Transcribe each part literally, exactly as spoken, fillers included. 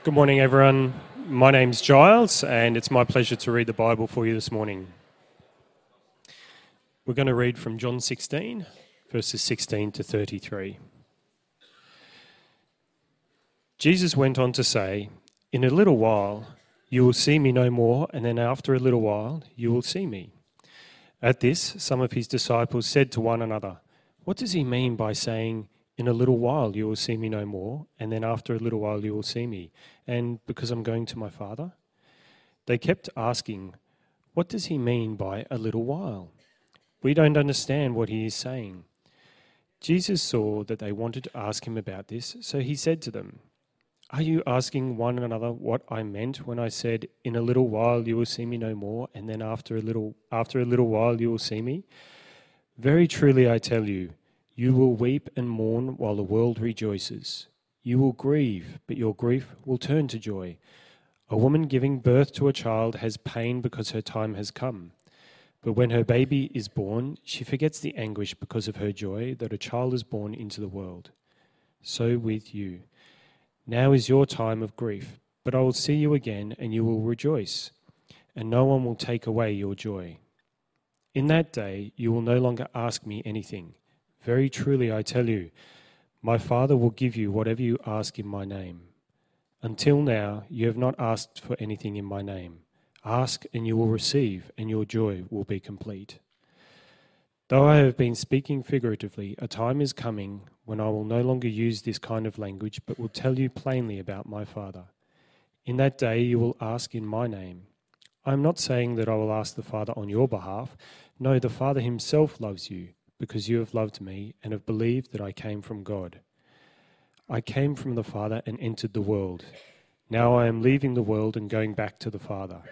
Good morning, everyone. My name's Giles, and it's my pleasure to read the Bible for you this morning. We're going to read from John sixteen, verses sixteen to thirty-three. Jesus went on to say, "In a little while you will see me no more, and then after a little while you will see me." At this, some of his disciples said to one another, "What does he mean by saying, 'In a little while you will see me no more, and then after a little while you will see me'? And because I'm going to my Father?" They kept asking, "What does he mean by a little while? We don't understand what he is saying." Jesus saw that they wanted to ask him about this, so he said to them, "Are you asking one another what I meant when I said, 'In a little while you will see me no more, and then after a little after a little while you will see me'? Very truly I tell you, you will weep and mourn while the world rejoices. You will grieve, but your grief will turn to joy. A woman giving birth to a child has pain because her time has come. But when her baby is born, she forgets the anguish because of her joy that a child is born into the world. So with you. Now is your time of grief, but I will see you again, and you will rejoice, and no one will take away your joy. In that day you will no longer ask me anything. Very truly I tell you, my Father will give you whatever you ask in my name. Until now you have not asked for anything in my name. Ask and you will receive, and your joy will be complete. Though I have been speaking figuratively, a time is coming when I will no longer use this kind of language, but will tell you plainly about my Father. In that day you will ask in my name. I am not saying that I will ask the Father on your behalf. No, the Father himself loves you, because you have loved me and have believed that I came from God. I came from the Father and entered the world. Now I am leaving the world and going back to the Father."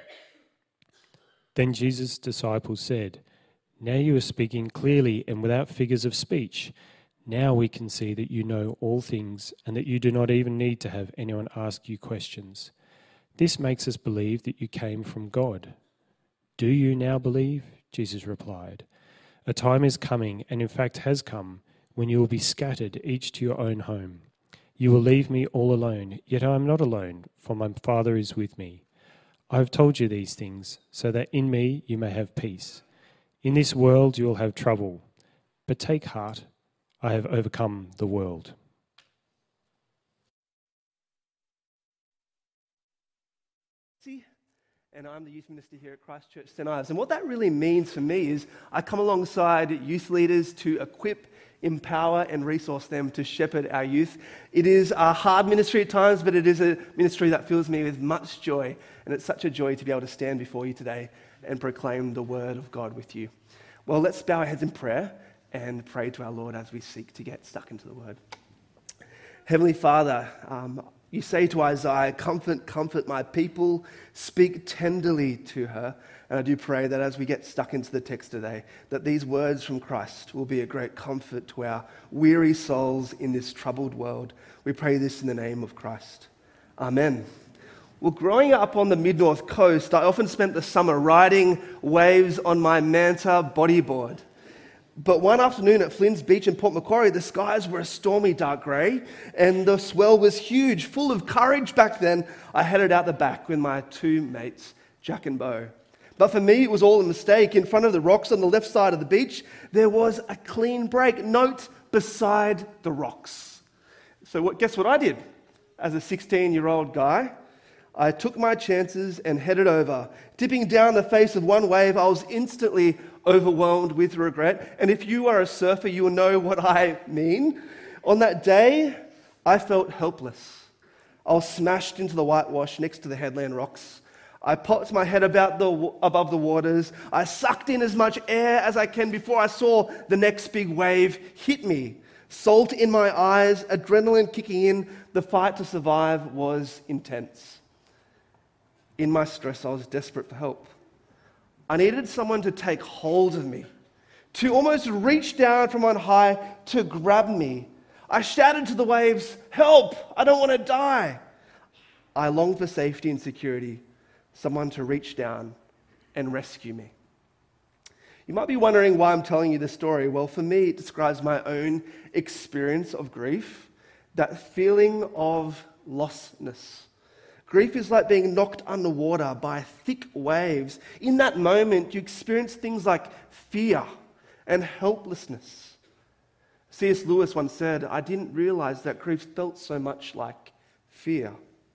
Then Jesus' disciples said, "Now you are speaking clearly and without figures of speech. Now we can see that you know all things and that you do not even need to have anyone ask you questions. This makes us believe that you came from God." "Do you now believe?" Jesus replied. "A time is coming, and in fact has come, when you will be scattered, each to your own home. You will leave me all alone, yet I am not alone, for my Father is with me. I have told you these things, so that in me you may have peace. In this world you will have trouble, but take heart, I have overcome the world." And I'm the youth minister here at Christ Church Saint Ives. And what that really means for me is I come alongside youth leaders to equip, empower and resource them to shepherd our youth. It is a hard ministry at times, but it is a ministry that fills me with much joy. And it's such a joy to be able to stand before you today and proclaim the word of God with you. Well, let's bow our heads in prayer and pray to our Lord as we seek to get stuck into the word. Heavenly Father, um, you say to Isaiah, "Comfort, comfort my people, speak tenderly to her." And I do pray that as we get stuck into the text today, that these words from Christ will be a great comfort to our weary souls in this troubled world. We pray this in the name of Christ. Amen. Well, growing up on the mid-north coast, I often spent the summer riding waves on my Manta bodyboard. But one afternoon at Flynn's Beach in Port Macquarie, the skies were a stormy dark grey and the swell was huge. Full of courage back then, I headed out the back with my two mates, Jack and Bo. But for me, it was all a mistake. In front of the rocks on the left side of the beach, there was a clean break. Note, beside the rocks. So what? Guess what I did? As a sixteen-year-old guy, I took my chances and headed over. Dipping down the face of one wave, I was instantly overwhelmed with regret. And if you are a surfer, you will know what I mean. On that day, I felt helpless. I was smashed into the whitewash next to the headland rocks. I popped my head about the, above the waters. I sucked in as much air as I can before I saw the next big wave hit me. Salt in my eyes, adrenaline kicking in. The fight to survive was intense. In my stress, I was desperate for help. I needed someone to take hold of me, to almost reach down from on high to grab me. I shouted to the waves, "Help! I don't want to die." I longed for safety and security, someone to reach down and rescue me. You might be wondering why I'm telling you this story. Well, for me, it describes my own experience of grief, that feeling of lostness. Grief is like being knocked underwater by thick waves. In that moment, you experience things like fear and helplessness. C S Lewis once said, "I didn't realize that grief felt so much like fear."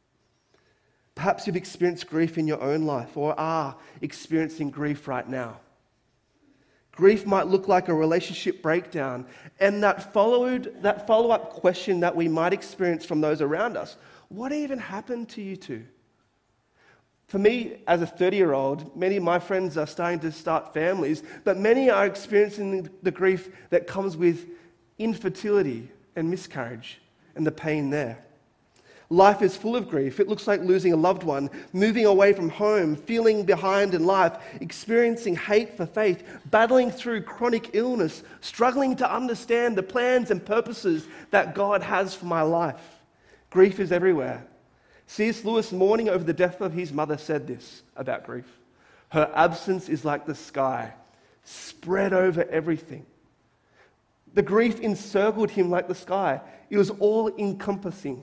Perhaps you've experienced grief in your own life or are experiencing grief right now. Grief might look like a relationship breakdown, and that followed that follow-up question that we might experience from those around us: what even happened to you two? For me, as a thirty-year-old, many of my friends are starting to start families, but many are experiencing the grief that comes with infertility and miscarriage and the pain there. Life is full of grief. It looks like losing a loved one, moving away from home, feeling behind in life, experiencing hate for faith, battling through chronic illness, struggling to understand the plans and purposes that God has for my life. Grief is everywhere. C S Lewis, mourning over the death of his mother, said this about grief: "Her absence is like the sky, spread over everything." The grief encircled him like the sky. It was all-encompassing.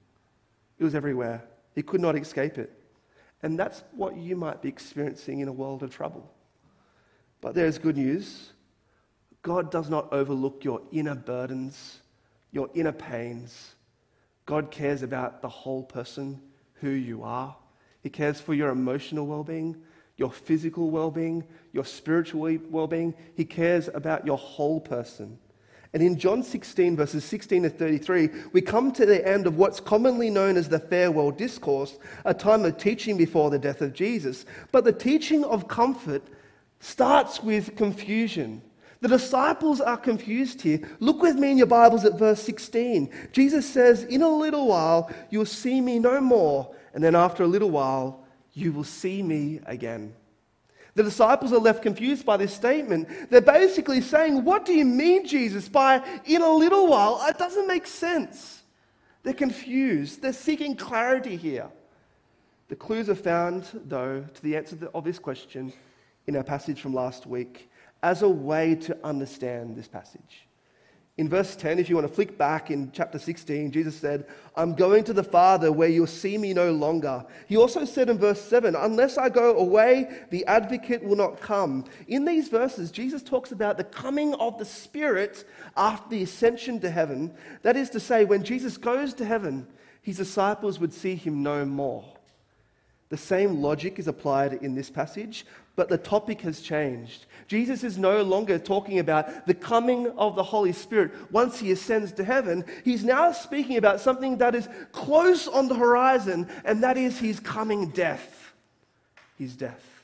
It was everywhere. He could not escape it. And that's what you might be experiencing in a world of trouble. But there is good news. God does not overlook your inner burdens, your inner pains. God cares about the whole person, who you are. He cares for your emotional well-being, your physical well-being, your spiritual well-being. He cares about your whole person. And in John sixteen, verses sixteen to thirty-three, we come to the end of what's commonly known as the farewell discourse, a time of teaching before the death of Jesus. But the teaching of comfort starts with confusion. The disciples are confused here. Look with me in your Bibles at verse sixteen. Jesus says, "In a little while, you'll see me no more. And then after a little while, you will see me again." The disciples are left confused by this statement. They're basically saying, "What do you mean, Jesus, by in a little while? It doesn't make sense." They're confused. They're seeking clarity here. The clues are found, though, to the answer of this question in our passage from last week as a way to understand this passage. In verse ten, if you want to flick back in chapter sixteen, Jesus said, "I'm going to the Father where you'll see me no longer." He also said in verse seven, "Unless I go away, the advocate will not come." In these verses, Jesus talks about the coming of the Spirit after the ascension to heaven. That is to say, when Jesus goes to heaven, his disciples would see him no more. The same logic is applied in this passage, but the topic has changed. Jesus is no longer talking about the coming of the Holy Spirit once he ascends to heaven. He's now speaking about something that is close on the horizon, and that is his coming death. His death.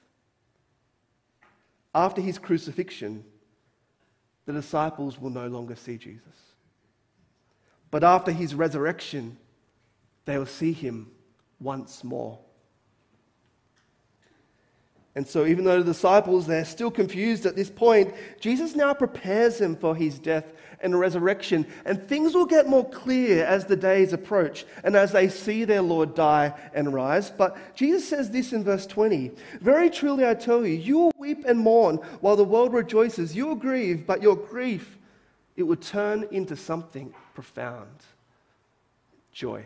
After his crucifixion, the disciples will no longer see Jesus. But after his resurrection, they will see him once more. And so even though the disciples, they're still confused at this point, Jesus now prepares them for his death and resurrection. And things will get more clear as the days approach and as they see their Lord die and rise. But Jesus says this in verse twenty, "Very truly I tell you, you will weep and mourn while the world rejoices. You will grieve, but your grief, it will turn into something profound. Joy."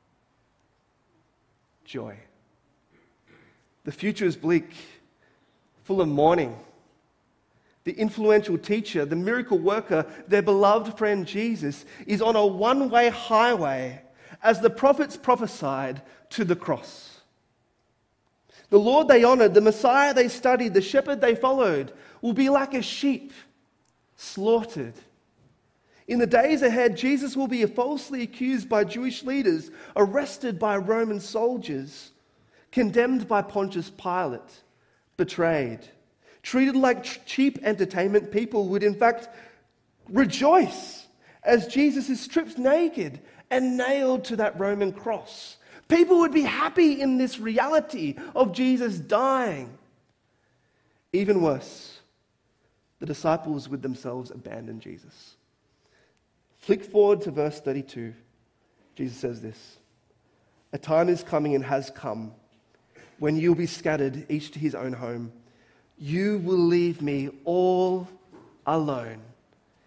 Joy. The future is bleak, full of mourning. The influential teacher, the miracle worker, their beloved friend Jesus, is on a one-way highway, as the prophets prophesied, to the cross. The Lord they honored, the Messiah they studied, the shepherd they followed, will be like a sheep slaughtered. In the days ahead, Jesus will be falsely accused by Jewish leaders, arrested by Roman soldiers, condemned by Pontius Pilate, betrayed. Treated like cheap entertainment, people would in fact rejoice as Jesus is stripped naked and nailed to that Roman cross. People would be happy in this reality of Jesus dying. Even worse, the disciples would themselves abandon Jesus. Flick forward to verse thirty-two. Jesus says this, "A time is coming and has come when you'll be scattered, each to his own home. You will leave me all alone.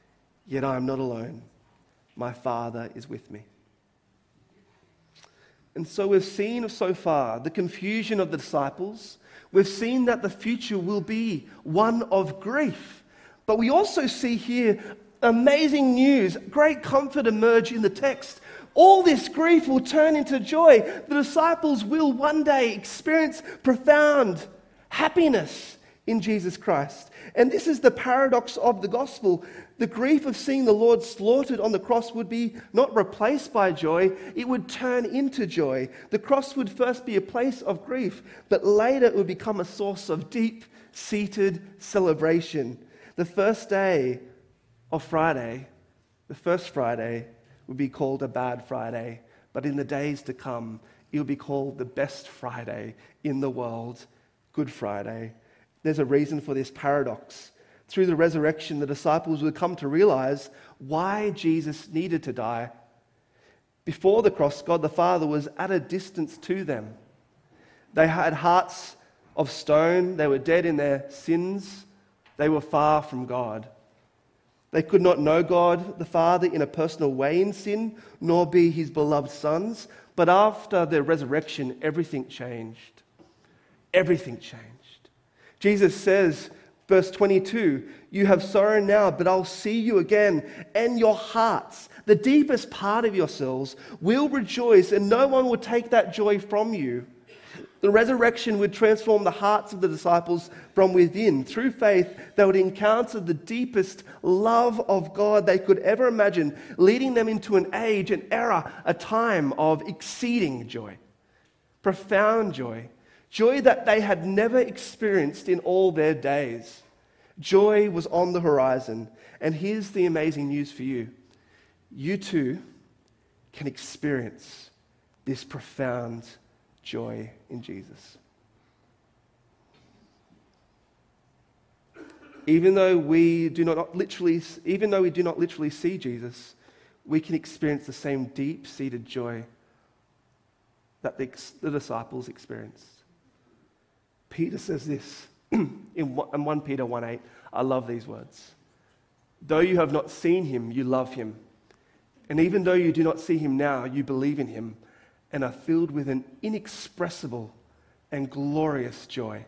Yet I am not alone. My Father is with me." And so we've seen so far the confusion of the disciples. We've seen that the future will be one of grief. But we also see here amazing news, great comfort emerge in the text. All this grief will turn into joy. The disciples will one day experience profound happiness in Jesus Christ. And this is the paradox of the gospel. The grief of seeing the Lord slaughtered on the cross would be not replaced by joy, it would turn into joy. The cross would first be a place of grief, but later it would become a source of deep-seated celebration. The first day of Friday, the first Friday, would be called a bad Friday, but in the days to come, it will be called the best Friday in the world, Good Friday. There's a reason for this paradox. Through the resurrection, the disciples would come to realize why Jesus needed to die. Before the cross, God the Father was at a distance to them. They had hearts of stone. They were dead in their sins. They were far from God. They could not know God the Father in a personal way in sin, nor be his beloved sons. But after the resurrection, everything changed. Everything changed. Jesus says, verse twenty-two, you have sorrow now, but I'll see you again, and your hearts, the deepest part of yourselves, will rejoice, and no one will take that joy from you. The resurrection would transform the hearts of the disciples from within. Through faith, they would encounter the deepest love of God they could ever imagine, leading them into an age, an era, a time of exceeding joy, profound joy. Joy that they had never experienced in all their days. Joy was on the horizon. And here's the amazing news for you. You too can experience this profound joy in Jesus. Even though we do not literally, even though we do not literally see Jesus, we can experience the same deep-seated joy that the, the disciples experienced. Peter says this in First Peter one eight. I love these words. Though you have not seen him, you love him. And even though you do not see him now, you believe in him and are filled with an inexpressible and glorious joy.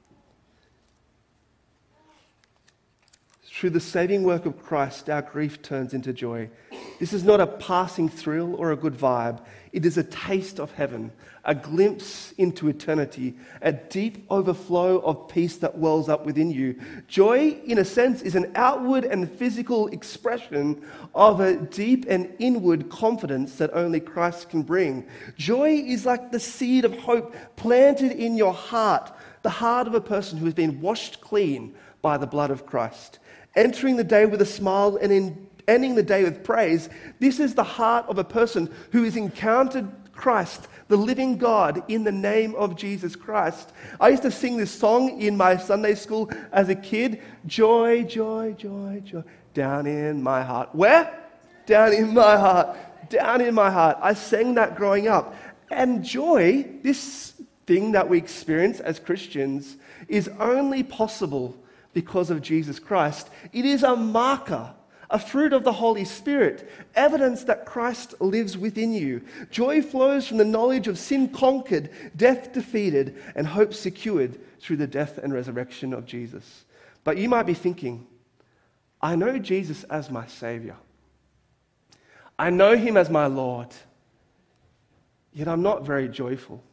Through the saving work of Christ, our grief turns into joy. This is not a passing thrill or a good vibe. It is a taste of heaven, a glimpse into eternity, a deep overflow of peace that wells up within you. Joy, in a sense, is an outward and physical expression of a deep and inward confidence that only Christ can bring. Joy is like the seed of hope planted in your heart, the heart of a person who has been washed clean by the blood of Christ. Entering the day with a smile and in ending the day with praise, this is the heart of a person who has encountered Christ, the living God, in the name of Jesus Christ. I used to sing this song in my Sunday school as a kid. Joy, joy, joy, joy, down in my heart. Where? Down in my heart. Down in my heart. I sang that growing up. And joy, this thing that we experience as Christians, is only possible because of Jesus Christ. It is a marker, a fruit of the Holy Spirit, evidence that Christ lives within you. Joy flows from the knowledge of sin conquered, death defeated, and hope secured through the death and resurrection of Jesus. But you might be thinking, I know Jesus as my Savior. I know him as my Lord, yet I'm not very joyful.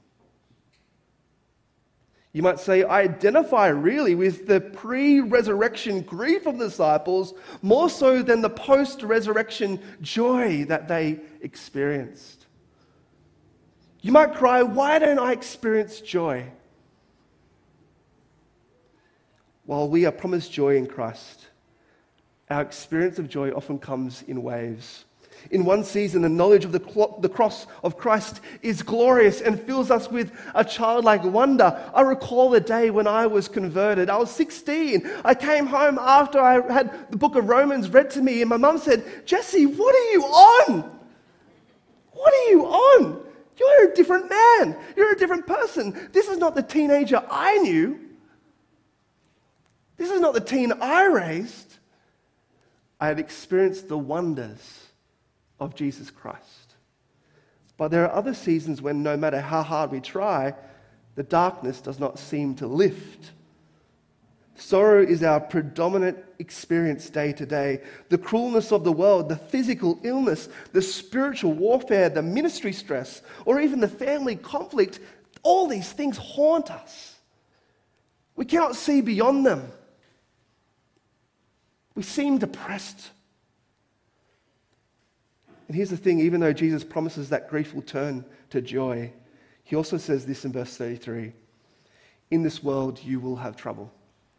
You might say, I identify really with the pre-resurrection grief of the disciples more so than the post-resurrection joy that they experienced. You might cry, why don't I experience joy? While we are promised joy in Christ, our experience of joy often comes in waves. In one season, the knowledge of the, cl- the cross of Christ is glorious and fills us with a childlike wonder. I recall the day when I was converted. I was sixteen. I came home after I had the book of Romans read to me, and my mum said, Jesse, what are you on? What are you on? You're a different man. You're a different person. This is not the teenager I knew. This is not the teen I raised. I had experienced the wonders of Jesus Christ. But there are other seasons when no matter how hard we try, the darkness does not seem to lift. Sorrow is our predominant experience day to day. The cruelness of the world, the physical illness, the spiritual warfare, the ministry stress, or even the family conflict, all these things haunt us. We cannot see beyond them. We seem depressed. And here's the thing, even though Jesus promises that grief will turn to joy, he also says this in verse thirty-three, in this world you will have trouble.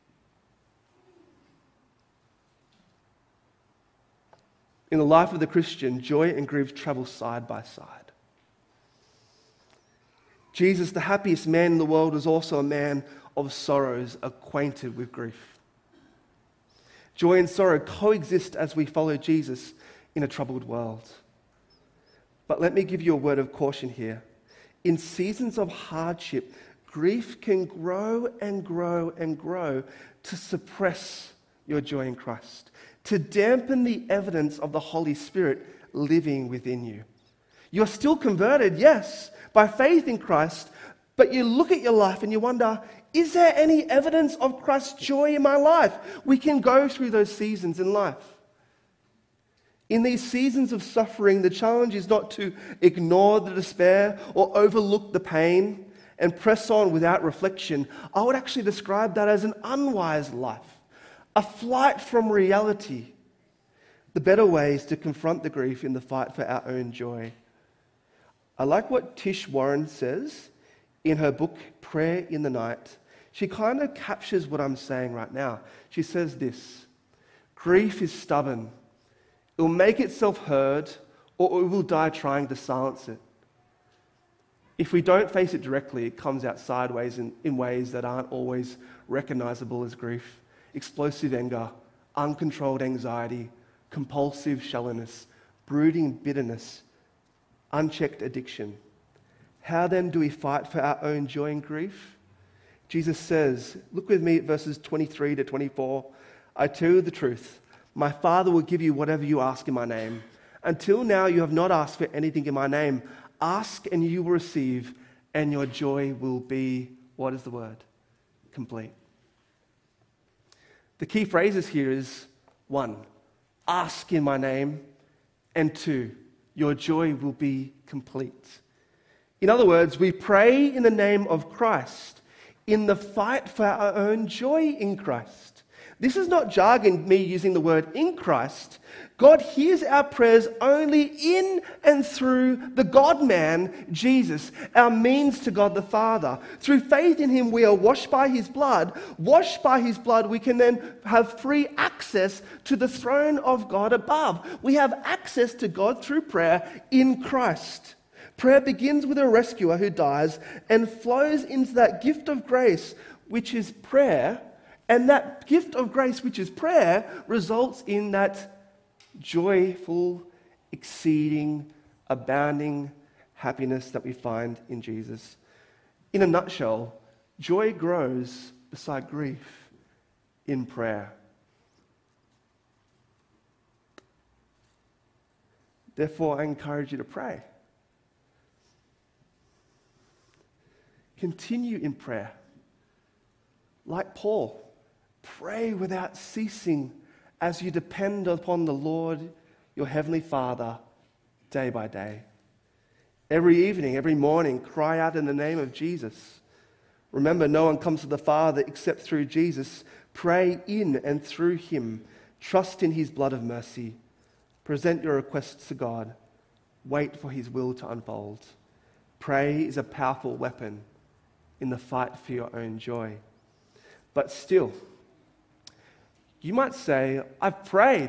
In the life of the Christian, joy and grief travel side by side. Jesus, the happiest man in the world, was also a man of sorrows, acquainted with grief. Joy and sorrow coexist as we follow Jesus in a troubled world. But let me give you a word of caution here. In seasons of hardship, grief can grow and grow and grow to suppress your joy in Christ, to dampen the evidence of the Holy Spirit living within you. You're still converted, yes, by faith in Christ, but you look at your life and you wonder, is there any evidence of Christ's joy in my life? We can go through those seasons in life. In these seasons of suffering, the challenge is not to ignore the despair or overlook the pain and press on without reflection. I would actually describe that as an unwise life, a flight from reality. The better way is to confront the grief in the fight for our own joy. I like what Tish Warren says in her book, Prayer in the Night. She kind of captures what I'm saying right now. She says this: grief is stubborn. It will make itself heard, or it will die trying to silence it. If we don't face it directly, it comes out sideways in, in ways that aren't always recognizable as grief. Explosive anger, uncontrolled anxiety, compulsive shallowness, brooding bitterness, unchecked addiction. How then do we fight for our own joy and grief? Jesus says, look with me at verses twenty-three to twenty-four. I tell you the truth, my Father will give you whatever you ask in my name. Until now you have not asked for anything in my name. Ask and you will receive, and your joy will be, what is the word? Complete. The key phrases here is, one, ask in my name, and two, your joy will be complete. In other words, we pray in the name of Christ, in the fight for our own joy in Christ. This is not jargon, me using the word in Christ. God hears our prayers only in and through the God-man, Jesus, our means to God the Father. Through faith in him, we are washed by his blood. Washed by his blood, we can then have free access to the throne of God above. We have access to God through prayer in Christ. Prayer begins with a rescuer who dies and flows into that gift of grace, which is prayer. And that gift of grace, which is prayer, results in that joyful, exceeding, abounding happiness that we find in Jesus. In a nutshell, joy grows beside grief in prayer. Therefore, I encourage you to pray. Continue in prayer. Like Paul, pray without ceasing as you depend upon the Lord, your Heavenly Father, day by day. Every evening, every morning, cry out in the name of Jesus. Remember, no one comes to the Father except through Jesus. Pray in and through him. Trust in his blood of mercy. Present your requests to God. Wait for his will to unfold. Pray is a powerful weapon in the fight for your own joy. But still, you might say, I've prayed,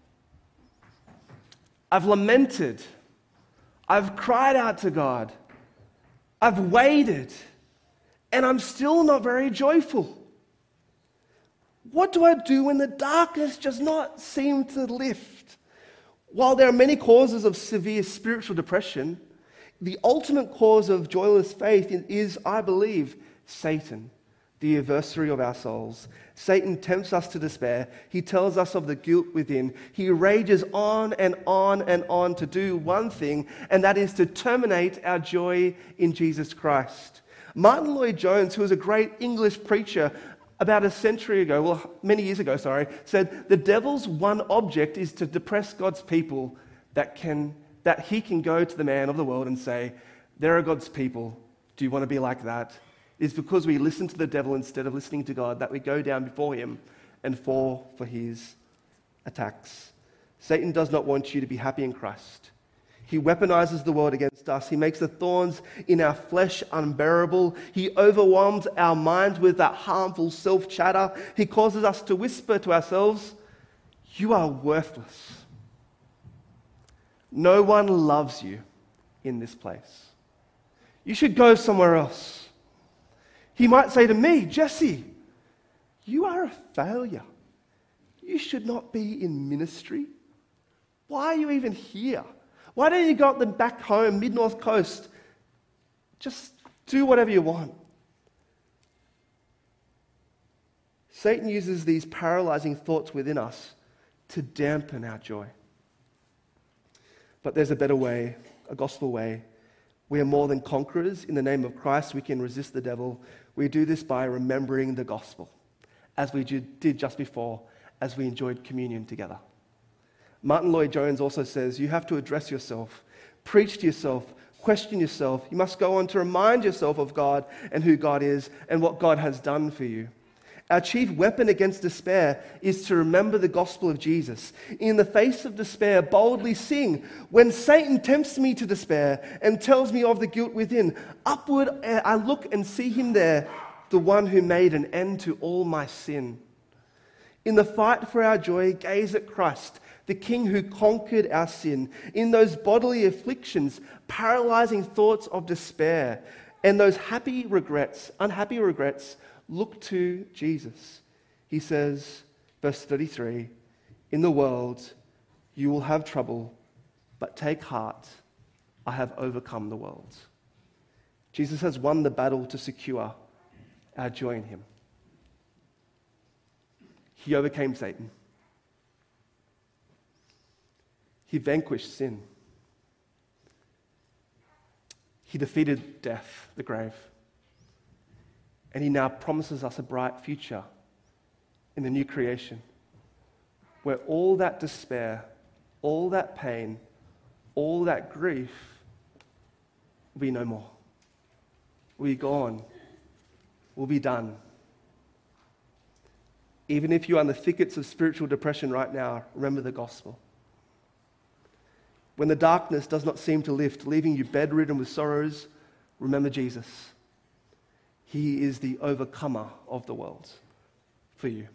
I've lamented, I've cried out to God, I've waited, and I'm still not very joyful. What do I do when the darkness does not seem to lift? While there are many causes of severe spiritual depression, the ultimate cause of joyless faith is, I believe, Satan, the adversary of our souls. Satan tempts us to despair. He tells us of the guilt within. He rages on and on and on to do one thing, and that is to terminate our joy in Jesus Christ. Martin Lloyd-Jones, who was a great English preacher about a century ago, well, many years ago, sorry, said the devil's one object is to depress God's people, that can that he can go to the man of the world and say, there are God's people. Do you want to be like that? It's because we listen to the devil instead of listening to God that we go down before him and fall for his attacks. Satan does not want you to be happy in Christ. He weaponizes the world against us. He makes the thorns in our flesh unbearable. He overwhelms our minds with that harmful self-chatter. He causes us to whisper to ourselves, you are worthless. No one loves you in this place. You should go somewhere else. He might say to me, Jesse, you are a failure. You should not be in ministry. Why are you even here? Why don't you go up the back home, mid-north coast? Just do whatever you want. Satan uses these paralyzing thoughts within us to dampen our joy. But there's a better way, a gospel way. We are more than conquerors. In the name of Christ, we can resist the devil. We do this by remembering the gospel, as we did just before, as we enjoyed communion together. Martin Lloyd-Jones also says, you have to address yourself, preach to yourself, question yourself. You must go on to remind yourself of God and who God is and what God has done for you. Our chief weapon against despair is to remember the gospel of Jesus. In the face of despair, boldly sing, when Satan tempts me to despair and tells me of the guilt within, upward I look and see him there, the one who made an end to all my sin. In the fight for our joy, gaze at Christ, the King who conquered our sin. In those bodily afflictions, paralyzing thoughts of despair, and those happy regrets, unhappy regrets, look to Jesus. He says, verse thirty-three, in the world you will have trouble, but take heart, I have overcome the world. Jesus has won the battle to secure our joy in him. He overcame Satan. He vanquished sin. He defeated death, the grave. And he now promises us a bright future in the new creation, where all that despair, all that pain, all that grief will be no more. Will be gone. Will be done. Even if you are in the thickets of spiritual depression right now, remember the gospel. When the darkness does not seem to lift, leaving you bedridden with sorrows, remember Jesus. He is the overcomer of the world for you.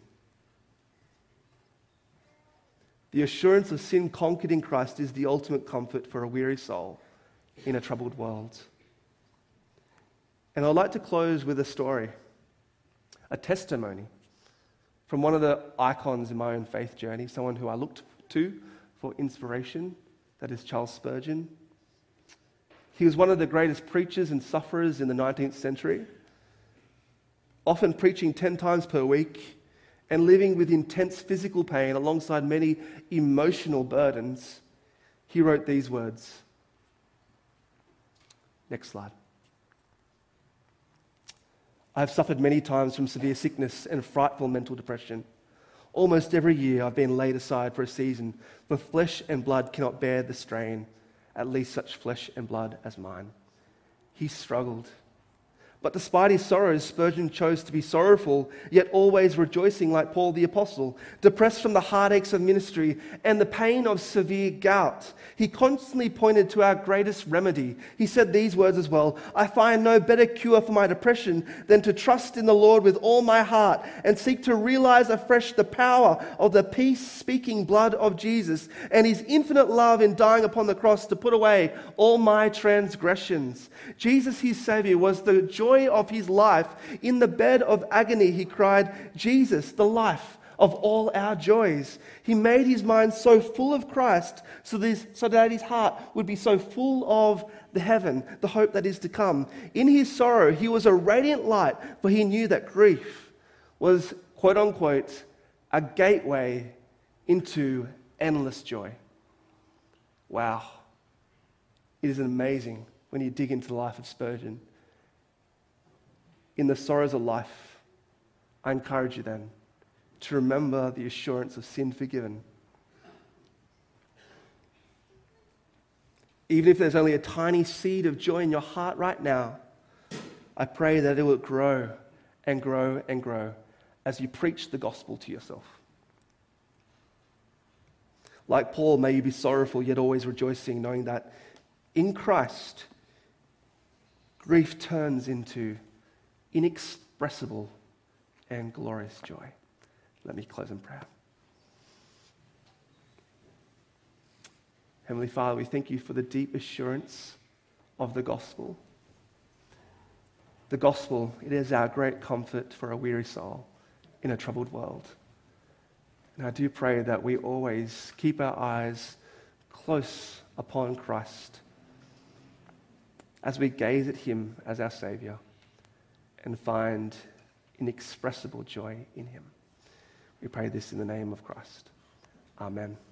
The assurance of sin conquered in Christ is the ultimate comfort for a weary soul in a troubled world. And I'd like to close with a story, a testimony from one of the icons in my own faith journey, someone who I looked to for inspiration, that is Charles Spurgeon. He was one of the greatest preachers and sufferers in the nineteenth century, often preaching ten times per week and living with intense physical pain alongside many emotional burdens. He wrote these words. Next slide. I have suffered many times from severe sickness and frightful mental depression. Almost every year I've been laid aside for a season, for flesh and blood cannot bear the strain, at least such flesh and blood as mine. He struggled. But despite his sorrows, Spurgeon chose to be sorrowful, yet always rejoicing like Paul the Apostle. Depressed from the heartaches of ministry and the pain of severe gout, he constantly pointed to our greatest remedy. He said these words as well, I find no better cure for my depression than to trust in the Lord with all my heart and seek to realize afresh the power of the peace-speaking blood of Jesus and his infinite love in dying upon the cross to put away all my transgressions. Jesus, his Savior, was the joy of his life. In the bed of agony, he cried, Jesus, the life of all our joys. He made his mind so full of Christ so, this, so that his heart would be so full of the heaven, the hope that is to come. In his sorrow, he was a radiant light, for he knew that grief was, quote unquote, a gateway into endless joy. Wow. It is amazing when you dig into the life of Spurgeon. In the sorrows of life, I encourage you then to remember the assurance of sin forgiven. Even if there's only a tiny seed of joy in your heart right now, I pray that it will grow and grow and grow as you preach the gospel to yourself. Like Paul, may you be sorrowful yet always rejoicing, knowing that in Christ, grief turns into inexpressible and glorious joy. Let me close in prayer. Heavenly Father, we thank you for the deep assurance of the gospel. The gospel, it is our great comfort for a weary soul in a troubled world. And I do pray that we always keep our eyes close upon Christ as we gaze at him as our Savior and find inexpressible joy in him. We pray this in the name of Christ. Amen.